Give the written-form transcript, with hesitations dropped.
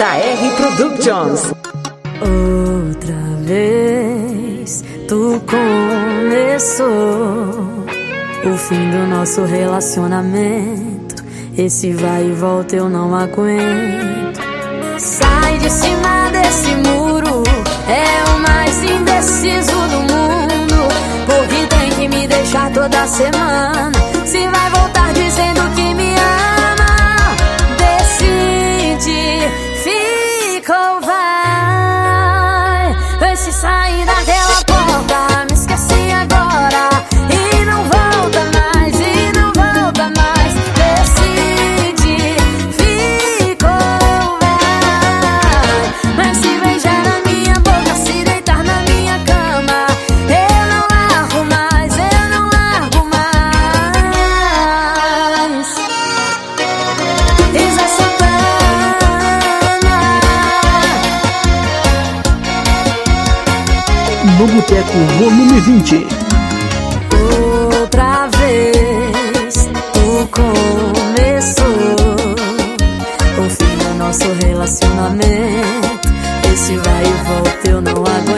JR Productions. Outra vez tu começou o fim do nosso relacionamento. Esse vai e volta eu não aguento. Sai de cima desse muro, é o mais indeciso do mundo, porque tem que me deixar toda semana. Se vai voltar dizendo que me ama, decide, fica ou vai. Vê se sair daquela porta, me esquece agora e não volta mais, e não volta mais. Decide, fica ou vai. Mas se beijar na minha boca, se deitar na minha cama, eu não largo mais, eu não largo mais. Isa Santana. No Boteco Volume 20. Outra vez tu começou o fim do nosso relacionamento. Esse vai e volta eu não aguento.